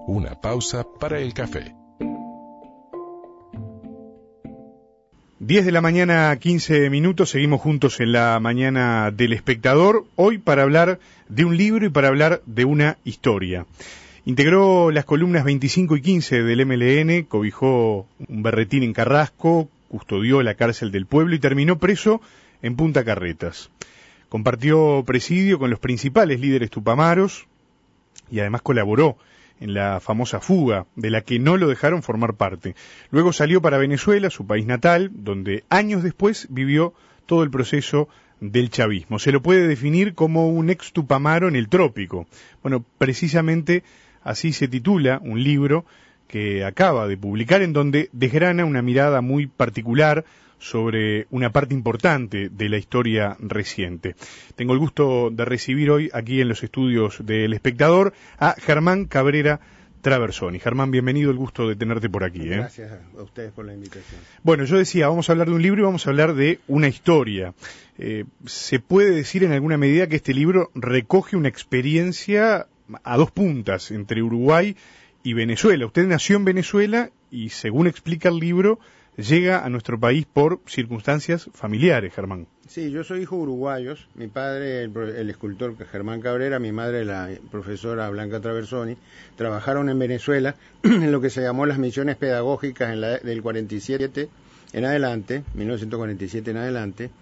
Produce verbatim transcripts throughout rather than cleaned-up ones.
Una pausa para el café. diez de la mañana, quince minutos, seguimos juntos en la mañana del Espectador, hoy para hablar de un libro y para hablar de una historia. Integró las columnas veinticinco y quince del M L N, cobijó un berretín en Carrasco, custodió la cárcel del pueblo y terminó preso en Punta Carretas. Compartió presidio con los principales líderes tupamaros y además colaboró en la famosa fuga, de la que no lo dejaron formar parte. Luego salió para Venezuela, su país natal, donde años después vivió todo el proceso del chavismo. Se lo puede definir como un ex tupamaro en el trópico. Bueno, precisamente así se titula un libro que acaba de publicar, en donde desgrana una mirada muy particular sobre una parte importante de la historia reciente. Tengo el gusto de recibir hoy aquí en los estudios del Espectador a Germán Cabrera Traversoni. Germán, bienvenido, el gusto de tenerte por aquí. ¿eh? Gracias a ustedes por la invitación. Bueno, yo decía, vamos a hablar de un libro y vamos a hablar de una historia. Eh, ¿Se puede decir en alguna medida que este libro recoge una experiencia a dos puntas entre Uruguay y Venezuela? Usted nació en Venezuela y, según explica el libro, llega a nuestro país por circunstancias familiares, Germán. Sí, yo soy hijo de uruguayos. Mi padre, el, el escultor Germán Cabrera, mi madre, la profesora Blanca Traversoni, trabajaron en Venezuela en lo que se llamó las misiones pedagógicas en la, del cuarenta y siete en adelante, mil novecientos cuarenta y siete en adelante,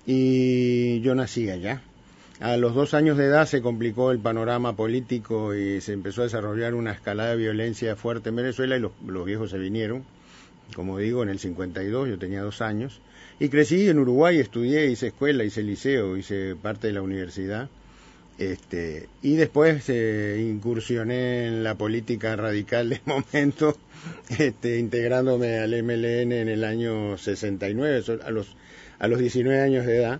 y yo nací allá. A los dos años de edad se complicó el panorama político y se empezó a desarrollar una escalada de violencia fuerte en Venezuela y los, los viejos se vinieron. Como digo, en el cincuenta y dos, yo tenía dos años, y crecí en Uruguay, estudié, hice escuela, hice liceo, hice parte de la universidad, este, y después eh, incursioné en la política radical del momento, este, integrándome al M L N en el año sesenta y nueve, a los, a los diecinueve años de edad.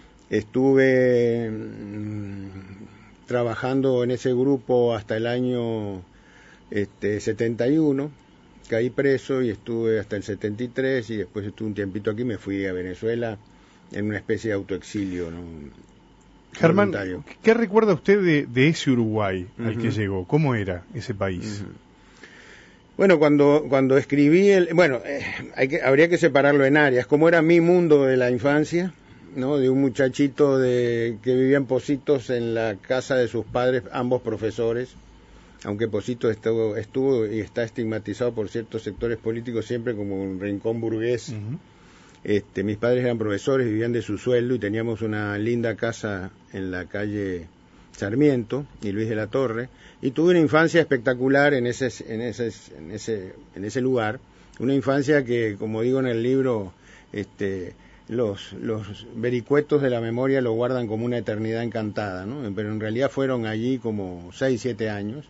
Estuve mmm, trabajando en ese grupo hasta el año este, setenta y uno, caí preso y estuve hasta el setenta y tres y después estuve un tiempito aquí, me fui a Venezuela en una especie de autoexilio, ¿no? Germán, voluntario. ¿Qué recuerda usted de, de ese Uruguay al Uh-huh. que llegó? ¿Cómo era ese país? Uh-huh. Bueno, cuando cuando escribí, el, bueno, eh, hay que, habría que separarlo en áreas, como era mi mundo de la infancia, ¿no? De un muchachito de que vivía en Pocitos en la casa de sus padres, ambos profesores, aunque Pocitos estuvo, estuvo y está estigmatizado por ciertos sectores políticos siempre como un rincón burgués. Uh-huh. Este, mis padres eran profesores, vivían de su sueldo y teníamos una linda casa en la calle Sarmiento y Luis de la Torre, y tuve una infancia espectacular en ese, en ese, en ese, en ese lugar, una infancia que, como digo en el libro, este, los, los vericuetos de la memoria lo guardan como una eternidad encantada, ¿no? Pero en realidad fueron allí como seis, siete años.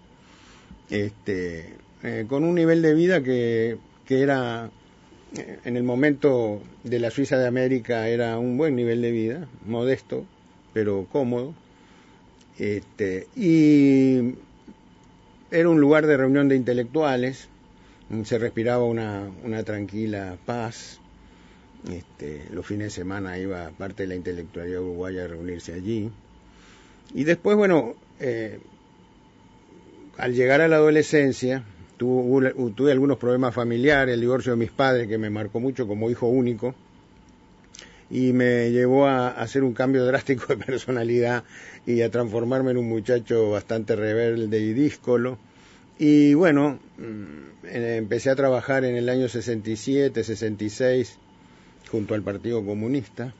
Este, eh, con un nivel de vida que, que era, eh, en el momento de la Suiza de América, era un buen nivel de vida, modesto, pero cómodo, este, y era un lugar de reunión de intelectuales, se respiraba una, una tranquila paz, este, los fines de semana iba parte de la intelectualidad uruguaya a reunirse allí, y después, bueno, eh, al llegar a la adolescencia, tuve, tuve algunos problemas familiares, el divorcio de mis padres, que me marcó mucho como hijo único, y me llevó a, a hacer un cambio drástico de personalidad y a transformarme en un muchacho bastante rebelde y díscolo. Y bueno, empecé a trabajar en el año sesenta y siete, sesenta y seis, junto al Partido Comunista.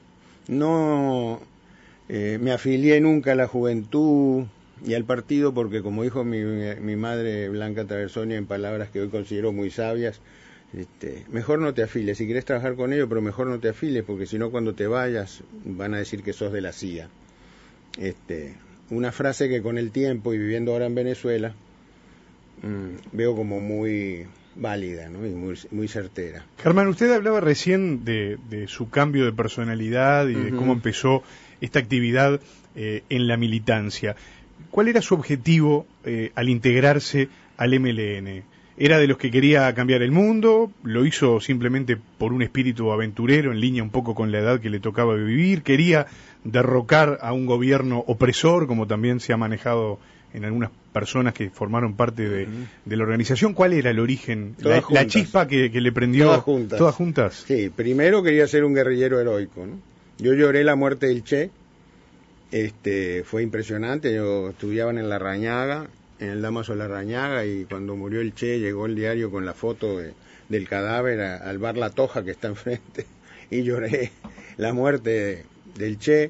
No eh, me afilié nunca a la juventud y al partido porque, como dijo mi, mi madre Blanca Traversoni en palabras que hoy considero muy sabias, este, mejor no te afiles, si querés trabajar con ellos, pero mejor no te afiles, porque si no cuando te vayas van a decir que sos de la C I A. Este, una frase que con el tiempo y viviendo ahora en Venezuela mmm, veo como muy válida, ¿no? Y muy, muy certera. Germán, usted hablaba recién de, de su cambio de personalidad y uh-huh. de cómo empezó esta actividad eh, en la militancia. ¿Cuál era su objetivo eh, al integrarse al M L N? ¿Era de los que quería cambiar el mundo? ¿Lo hizo simplemente por un espíritu aventurero en línea un poco con la edad que le tocaba vivir? ¿Quería derrocar a un gobierno opresor, como también se ha manejado en algunas personas que formaron parte de, uh-huh. de la organización. ¿Cuál era el origen? La, la chispa que, que le prendió. Todas juntas. Todas juntas. Sí, primero quería ser un guerrillero heroico, ¿no? Yo lloré la muerte del Che, este, fue impresionante. Yo estudiaba en Larrañaga, en el Damaso Larrañaga, y cuando murió el Che llegó el diario con la foto de, del cadáver a, al bar La Toja que está enfrente, y lloré la muerte de, del Che.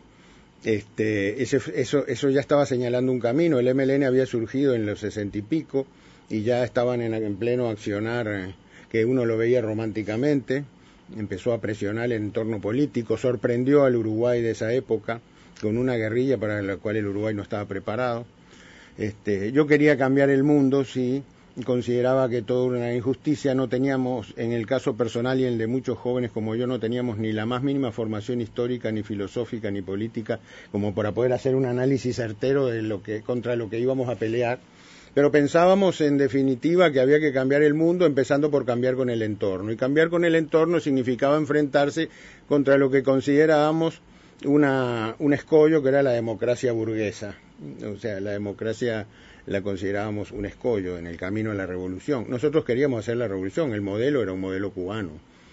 Este, ese, eso, eso ya estaba señalando un camino. El M L N había surgido en los sesenta y pico y ya estaban en, en pleno accionar, eh, que uno lo veía románticamente. Empezó a presionar el entorno político, sorprendió al Uruguay de esa época con una guerrilla para la cual el Uruguay no estaba preparado. Este, yo quería cambiar el mundo, sí, consideraba que todo era una injusticia. No teníamos, en el caso personal y en el de muchos jóvenes como yo, no teníamos ni la más mínima formación histórica, ni filosófica, ni política, como para poder hacer un análisis certero de lo que, contra lo que íbamos a pelear. Pero pensábamos, en definitiva, que había que cambiar el mundo, empezando por cambiar con el entorno. Y cambiar con el entorno significaba enfrentarse contra lo que considerábamos una, un escollo, que era la democracia burguesa. O sea, la democracia la considerábamos un escollo en el camino a la revolución. Nosotros queríamos hacer la revolución, el modelo era un modelo cubano.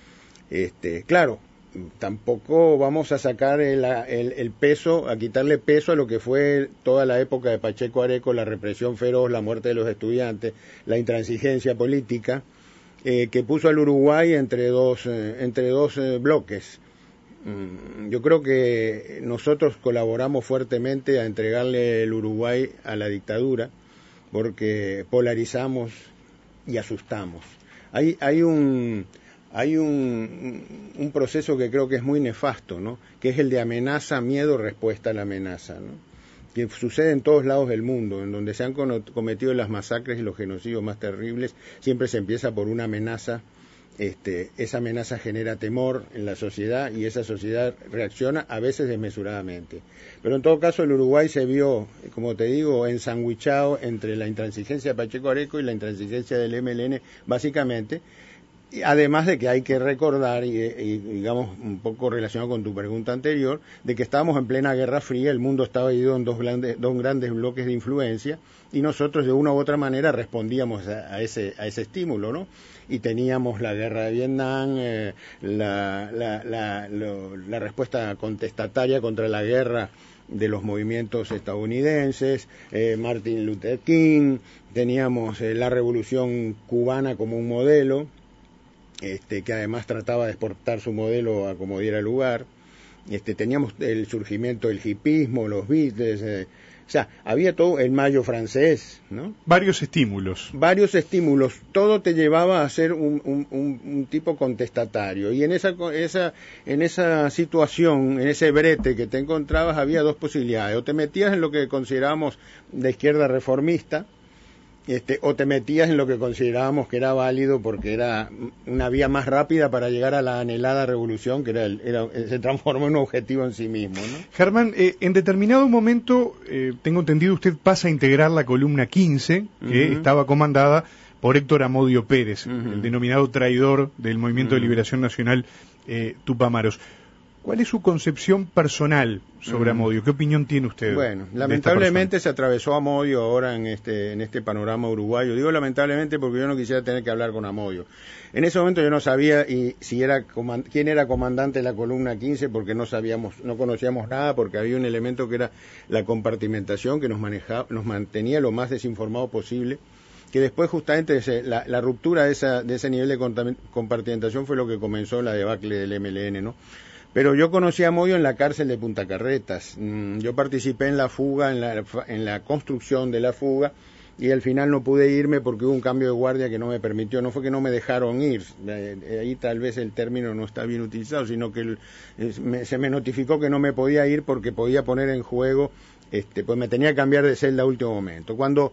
Este, claro, tampoco vamos a sacar el, el, el peso, a quitarle peso a lo que fue toda la época de Pacheco Areco, la represión feroz, la muerte de los estudiantes, la intransigencia política, eh, que puso al Uruguay entre dos, eh, entre dos eh, bloques. Mm, yo creo que nosotros colaboramos fuertemente a entregarle el Uruguay a la dictadura, porque polarizamos y asustamos. Hay, hay un... Hay un, un proceso que creo que es muy nefasto, ¿no? Que es el de amenaza, miedo, respuesta a la amenaza, ¿no? Que sucede en todos lados del mundo, en donde se han cometido las masacres y los genocidios más terribles, siempre se empieza por una amenaza. Este, esa amenaza genera temor en la sociedad y esa sociedad reacciona a veces desmesuradamente. Pero en todo caso el Uruguay se vio, como te digo, ensandwichado entre la intransigencia de Pacheco Areco y la intransigencia del M L N, básicamente. Y además de que hay que recordar, y, y digamos un poco relacionado con tu pregunta anterior, de que estábamos en plena Guerra Fría, el mundo estaba dividido en dos grandes, dos grandes bloques de influencia, y nosotros de una u otra manera respondíamos a, a, ese, a ese estímulo, ¿no? Y teníamos la guerra de Vietnam, eh, la, la, la, lo, la respuesta contestataria contra la guerra de los movimientos estadounidenses, eh, Martin Luther King, teníamos eh, la revolución cubana como un modelo, Este, que además trataba de exportar su modelo a como diera lugar. Este, teníamos el surgimiento del hipismo, los Beatles, eh, o sea, había todo el Mayo francés, ¿no? Varios estímulos. Varios estímulos, todo te llevaba a ser un, un, un, un tipo contestatario, y en esa, esa, en esa situación, en ese brete que te encontrabas, había dos posibilidades: o te metías en lo que considerábamos de izquierda reformista, Este, o te metías en lo que considerábamos que era válido porque era una vía más rápida para llegar a la anhelada revolución, que era, el, era se transformó en un objetivo en sí mismo, ¿no? Germán, eh, en determinado momento, eh, tengo entendido, usted pasa a integrar la columna quince, que uh-huh. estaba comandada por Héctor Amodio Pérez, uh-huh. el denominado traidor del Movimiento uh-huh. de Liberación Nacional eh, Tupamaros. ¿Cuál es su concepción personal sobre Amodio? ¿Qué opinión tiene usted? Bueno, lamentablemente se atravesó Amodio ahora en este en este panorama uruguayo. Digo lamentablemente porque yo no quisiera tener que hablar con Amodio. En ese momento yo no sabía y si era quién era comandante de la columna quince, porque no sabíamos, no conocíamos nada, porque había un elemento que era la compartimentación que nos manejaba, nos mantenía lo más desinformado posible, que después justamente ese, la, la ruptura de esa de ese nivel de compartimentación fue lo que comenzó la debacle del M L N, ¿no? Pero yo conocí a Amodio en la cárcel de Punta Carretas. Yo participé en la fuga, en la, en la construcción de la fuga, y al final no pude irme porque hubo un cambio de guardia que no me permitió. No fue que no me dejaron ir, ahí tal vez el término no está bien utilizado, sino que el, me, se me notificó que no me podía ir porque podía poner en juego, este, pues me tenía que cambiar de celda a último momento. Cuando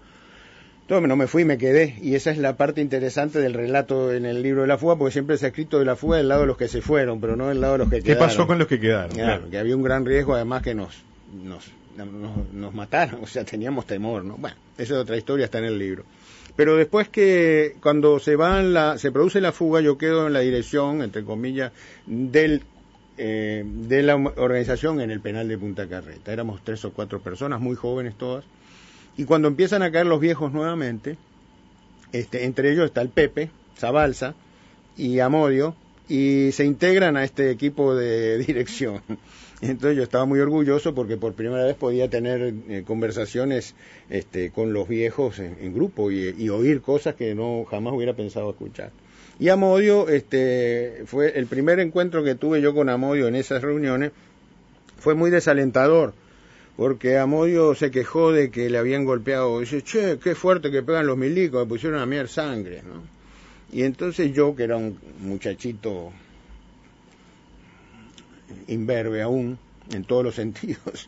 no me fui, me quedé, y esa es la parte interesante del relato en el libro de la fuga, porque siempre se ha escrito de la fuga del lado de los que se fueron, pero no del lado de los que quedaron. ¿Qué pasó con los que quedaron? Claro, claro, que había un gran riesgo, además que nos, nos, nos, nos mataron, o sea, teníamos temor, ¿no? Bueno, esa es otra historia, está en el libro. Pero después que, cuando se va la, se produce la fuga, yo quedo en la dirección, entre comillas, del eh, de la organización en el penal de Punta Carreta. Éramos tres o cuatro personas, muy jóvenes todas. Y cuando empiezan a caer los viejos nuevamente, este, entre ellos está el Pepe, Zabalza y Amodio, y se integran a este equipo de dirección. Entonces yo estaba muy orgulloso porque por primera vez podía tener eh, conversaciones este, con los viejos en, en grupo y, y oír cosas que no jamás hubiera pensado escuchar. Y Amodio, este, fue el primer encuentro que tuve yo con Amodio en esas reuniones, fue muy desalentador, porque Amodio se quejó de que le habían golpeado, dice, che, qué fuerte que pegan los milicos, me pusieron a mirar sangre, ¿no? Y entonces yo, que era un muchachito imberbe aún, en todos los sentidos,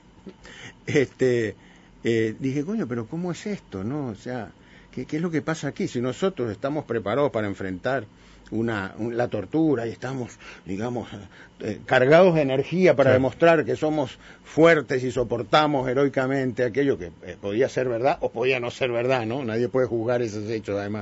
este, eh, dije, coño, pero ¿cómo es esto, no? O sea, ¿qué, qué es lo que pasa aquí? Si nosotros estamos preparados para enfrentar una, un, la tortura y estamos, digamos, eh, cargados de energía para sí. demostrar que somos fuertes y soportamos heroicamente aquello que eh, podía ser verdad o podía no ser verdad, ¿no? Nadie puede juzgar esos hechos, además.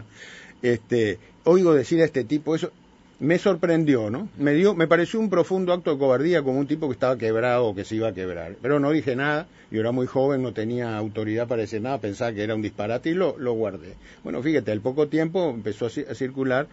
Este, oigo decir a este tipo eso, me sorprendió, ¿no? Me dio, me pareció un profundo acto de cobardía, como un tipo que estaba quebrado o que se iba a quebrar. Pero no dije nada, yo era muy joven, no tenía autoridad para decir nada, pensaba que era un disparate y lo, lo guardé. Bueno, fíjate, al poco tiempo empezó a, a circular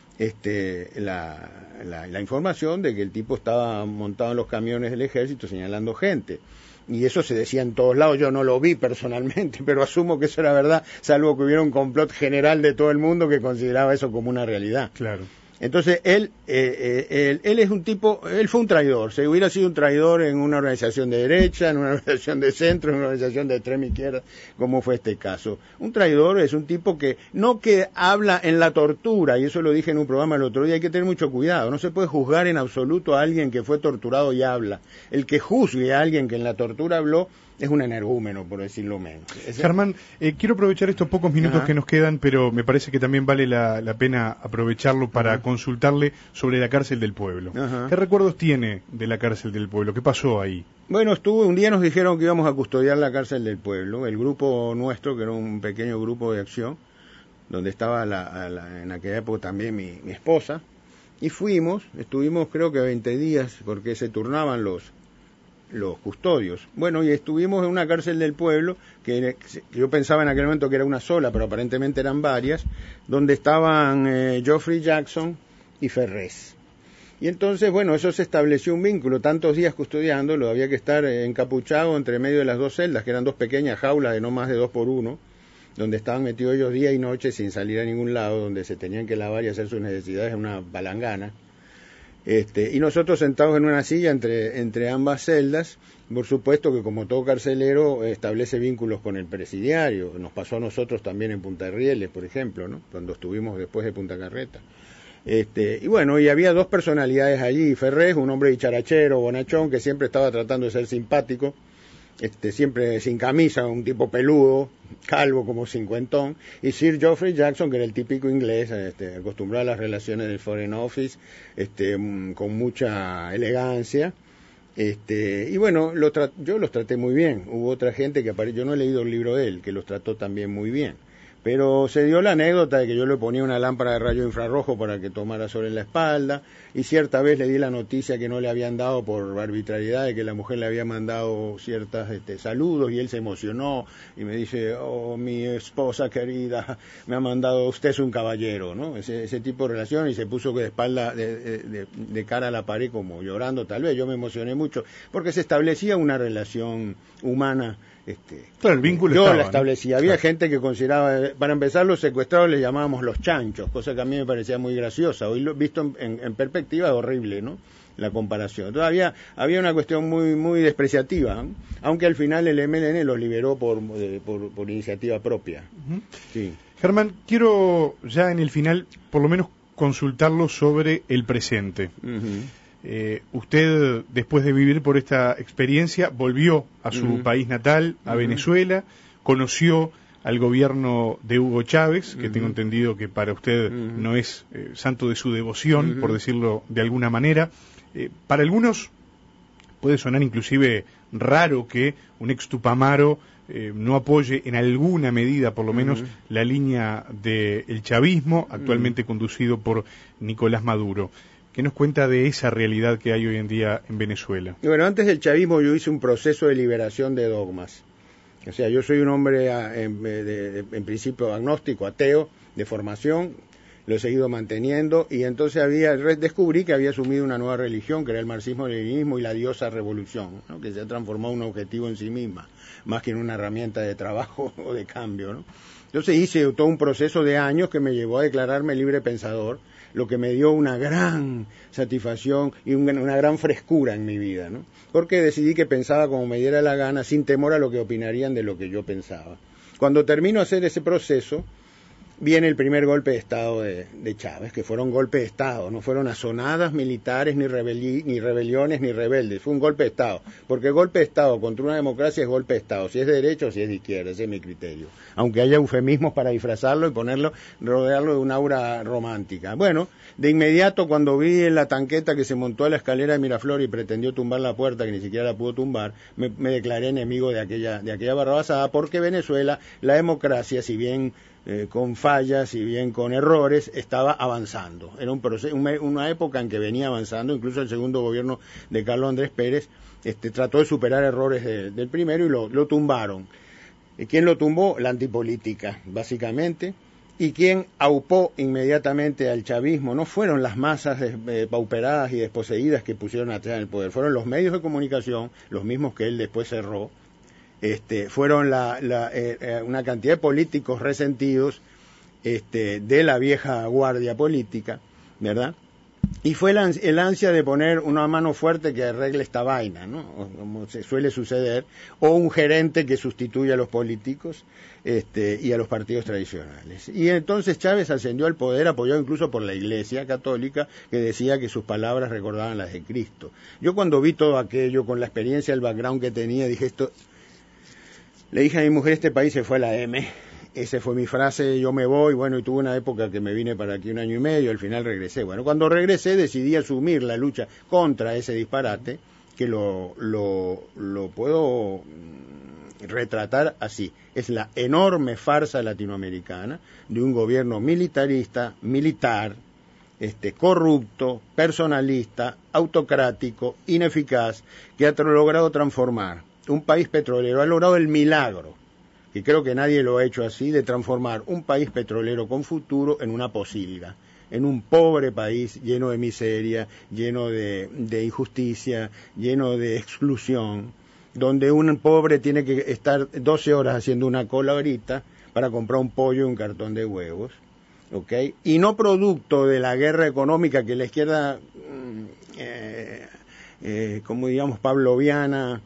este, la, la, la información de que el tipo estaba montado en los camiones del ejército señalando gente. Y eso se decía en todos lados, yo no lo vi personalmente, pero asumo que eso era verdad, salvo que hubiera un complot general de todo el mundo que consideraba eso como una realidad. Claro. Entonces, él, eh, eh, él, él es un tipo, él fue un traidor, se hubiera sido un traidor en una organización de derecha, en una organización de centro, en una organización de extrema izquierda, como fue este caso. Un traidor es un tipo que, no que habla en la tortura, y eso lo dije en un programa el otro día, hay que tener mucho cuidado, no se puede juzgar en absoluto a alguien que fue torturado y habla. El que juzgue a alguien que en la tortura habló, es un energúmeno, por decirlo menos. ¿Ese? Germán, eh, quiero aprovechar estos pocos minutos Ajá. que nos quedan, pero me parece que también vale la, la pena aprovecharlo para Ajá. consultarle sobre la cárcel del pueblo. Ajá. ¿Qué recuerdos tiene de la cárcel del pueblo? ¿Qué pasó ahí? Bueno, estuve, un día nos dijeron que íbamos a custodiar la cárcel del pueblo, el grupo nuestro, que era un pequeño grupo de acción, donde estaba la, la, en aquella época también mi, mi esposa, y fuimos, estuvimos creo que veinte días, porque se turnaban los los custodios. Bueno, y estuvimos en una cárcel del pueblo, que, que yo pensaba en aquel momento que era una sola, pero aparentemente eran varias, donde estaban eh, Geoffrey Jackson y Ferrés. Y entonces, bueno, eso se estableció un vínculo, tantos días custodiándolo, había que estar eh, encapuchado entre medio de las dos celdas, que eran dos pequeñas jaulas de no más de dos por uno, donde estaban metidos ellos día y noche sin salir a ningún lado, donde se tenían que lavar y hacer sus necesidades en una palangana. Este, y nosotros sentados en una silla entre, entre ambas celdas, por supuesto que como todo carcelero establece vínculos con el presidiario, nos pasó a nosotros también en Punta Rieles, por ejemplo, ¿no? Cuando estuvimos después de Punta Carreta. Este, y bueno, y había dos personalidades allí, Ferrés, un hombre dicharachero, bonachón, que siempre estaba tratando de ser simpático, este, siempre sin camisa, un tipo peludo, calvo como cincuentón, y Sir Geoffrey Jackson, que era el típico inglés, este, acostumbrado a las relaciones del Foreign Office, este, con mucha elegancia, este, y bueno, lo tra- yo los traté muy bien. Hubo otra gente que apareció, yo no he leído el libro de él, que los trató también muy bien. Pero se dio la anécdota de que yo le ponía una lámpara de rayo infrarrojo para que tomara sobre la espalda, y cierta vez le di la noticia que no le habían dado por arbitrariedad, de que la mujer le había mandado ciertas este, saludos, y él se emocionó y me dice, oh, mi esposa querida, me ha mandado, usted es un caballero, ¿no? Ese, ese tipo de relación, y se puso de espalda, de, de, de cara a la pared como llorando tal vez. Yo me emocioné mucho, porque se establecía una relación humana. Este, claro, el vínculo yo estaba, la establecía, ¿no? Había claro. gente que consideraba, para empezar, los secuestrados les llamábamos los chanchos, cosa que a mí me parecía muy graciosa. Hoy lo visto en, en, en perspectiva es horrible, ¿no? La comparación. Todavía había una cuestión muy muy despreciativa, ¿no? Aunque al final el M L N los liberó por, eh, por, por iniciativa propia. Uh-huh. Sí. Germán, quiero ya en el final, por lo menos, consultarlo sobre el presente. Uh-huh. Eh, usted, después de vivir por esta experiencia, volvió a su uh-huh. país natal, a uh-huh. Venezuela, conoció al gobierno de Hugo Chávez, que uh-huh. tengo entendido que para usted uh-huh. no es eh, santo de su devoción, uh-huh. por decirlo de alguna manera. Eh, para algunos puede sonar inclusive raro que un ex Tupamaro eh, no apoye en alguna medida, por lo menos, uh-huh. la línea del chavismo, actualmente uh-huh. conducido por Nicolás Maduro. ¿Qué nos cuenta de esa realidad que hay hoy en día en Venezuela? Bueno, antes del chavismo yo hice un proceso de liberación de dogmas. O sea, yo soy un hombre en, de, de, en principio agnóstico, ateo, de formación, lo he seguido manteniendo, y entonces había descubrí que había asumido una nueva religión, que era el marxismo-leninismo y la diosa revolución, ¿no? Que se ha transformado en un objetivo en sí misma, más que en una herramienta de trabajo o de cambio, ¿no? Entonces hice todo un proceso de años que me llevó a declararme libre pensador, lo que me dio una gran satisfacción y un, una gran frescura en mi vida, ¿no? Porque decidí que pensaba como me diera la gana, sin temor a lo que opinarían de lo que yo pensaba. Cuando termino de hacer ese proceso, viene el primer golpe de Estado de, de Chávez, que fueron golpes de Estado, no fueron asonadas militares, ni, rebeli ni rebeliones, ni rebeldes, fue un golpe de Estado, porque golpe de Estado contra una democracia es golpe de Estado, si es de derecha o si es de izquierda, ese es mi criterio, aunque haya eufemismos para disfrazarlo y ponerlo, rodearlo de un aura romántica. Bueno, de inmediato cuando vi en la tanqueta que se montó a la escalera de Miraflores y pretendió tumbar la puerta, que ni siquiera la pudo tumbar, me, me declaré enemigo de aquella, de aquella barrabasada, porque Venezuela, la democracia, si bien Eh, con fallas y bien con errores, estaba avanzando. Era un proceso, una, una época en que venía avanzando, incluso el segundo gobierno de Carlos Andrés Pérez este, trató de superar errores de, del primero y lo, lo tumbaron. ¿Y quién lo tumbó? La antipolítica, básicamente. ¿Y quién aupó inmediatamente al chavismo? No fueron las masas eh, pauperadas y desposeídas que pusieron atrás en el poder, fueron los medios de comunicación, los mismos que él después cerró. Este, fueron la, la, eh, una cantidad de políticos resentidos este, de la vieja guardia política, ¿verdad? Y fue el, el ansia de poner una mano fuerte que arregle esta vaina, ¿no? O, como se suele suceder, o un gerente que sustituya a los políticos este, y a los partidos tradicionales. Y entonces Chávez ascendió al poder apoyado incluso por la Iglesia Católica, que decía que sus palabras recordaban las de Cristo. Yo cuando vi todo aquello, con la experiencia, el background que tenía, dije esto... Le dije a mi mujer, este país se fue a la M, esa fue mi frase, yo me voy, bueno, y tuve una época que me vine para aquí un año y medio, al final regresé. Bueno, cuando regresé decidí asumir la lucha contra ese disparate, que lo, lo, lo puedo retratar así. Es la enorme farsa latinoamericana de un gobierno militarista, militar, este, corrupto, personalista, autocrático, ineficaz, que ha logrado transformar un país petrolero, ha logrado el milagro, que creo que nadie lo ha hecho así, de transformar un país petrolero con futuro en una posilga, en un pobre país lleno de miseria, lleno de, de injusticia, lleno de exclusión, donde un pobre tiene que estar doce horas haciendo una cola ahorita para comprar un pollo y un cartón de huevos, ¿ok? Y no producto de la guerra económica que la izquierda, eh, eh, como digamos, pavloviana,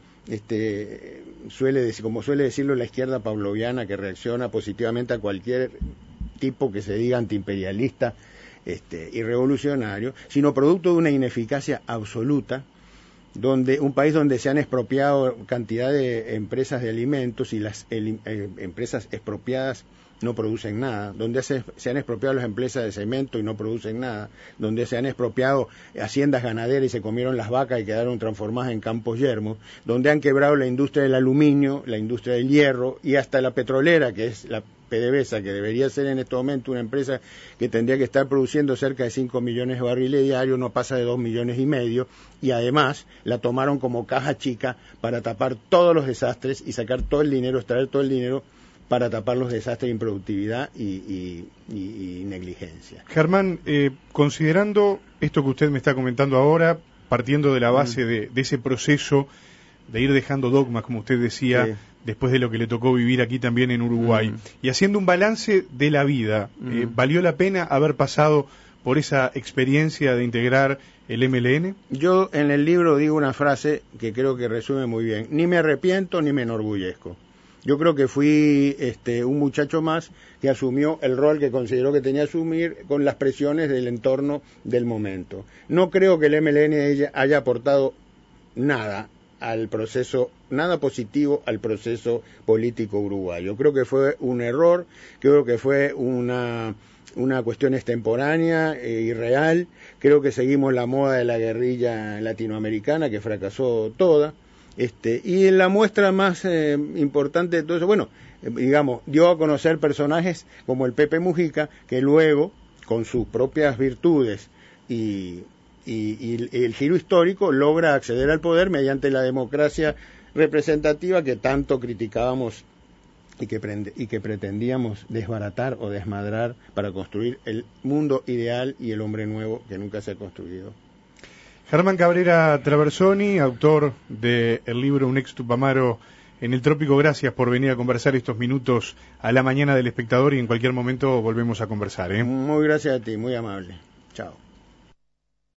Este, suele decir, como suele decirlo la izquierda pavloviana, que reacciona positivamente a cualquier tipo que se diga antiimperialista este, y revolucionario, sino producto de una ineficacia absoluta, donde un país donde se han expropiado cantidad de empresas de alimentos y las el, eh, empresas expropiadas no producen nada, donde se, se han expropiado las empresas de cemento y no producen nada, donde se han expropiado haciendas ganaderas y se comieron las vacas y quedaron transformadas en campos yermos, donde han quebrado la industria del aluminio, la industria del hierro y hasta la petrolera, que es la PDVSA, que debería ser en este momento una empresa que tendría que estar produciendo cerca de cinco millones de barriles diarios, no pasa de dos millones y medio, y además la tomaron como caja chica para tapar todos los desastres y sacar todo el dinero, extraer todo el dinero para tapar los desastres de improductividad y, y, y, y negligencia. Germán, eh, considerando esto que usted me está comentando ahora, partiendo de la base mm. de, de ese proceso de ir dejando dogmas, como usted decía, sí. después de lo que le tocó vivir aquí también en Uruguay, mm. y haciendo un balance de la vida, mm. eh, ¿valió la pena haber pasado por esa experiencia de integrar el M L N? Yo en el libro digo una frase que creo que resume muy bien: ni me arrepiento ni me enorgullezco. Yo creo que fui este, un muchacho más que asumió el rol que consideró que tenía que asumir con las presiones del entorno del momento. No creo que el M L N haya aportado nada al proceso, nada positivo al proceso político uruguayo. Creo que fue un error, creo que fue una, una cuestión extemporánea e irreal. Creo que seguimos la moda de la guerrilla latinoamericana, que fracasó toda. Este, y la muestra más eh, importante de todo eso, bueno, eh, digamos, dio a conocer personajes como el Pepe Mujica, que luego, con sus propias virtudes y, y, y el giro histórico, logra acceder al poder mediante la democracia representativa que tanto criticábamos y que, prende, y que pretendíamos desbaratar o desmadrar para construir el mundo ideal y el hombre nuevo que nunca se ha construido. Germán Cabrera Traversoni, autor del libro Un ex Tupamaro en el trópico, gracias por venir a conversar estos minutos a la mañana del Espectador, y en cualquier momento volvemos a conversar, ¿eh? Muy gracias a ti, muy amable. Chao.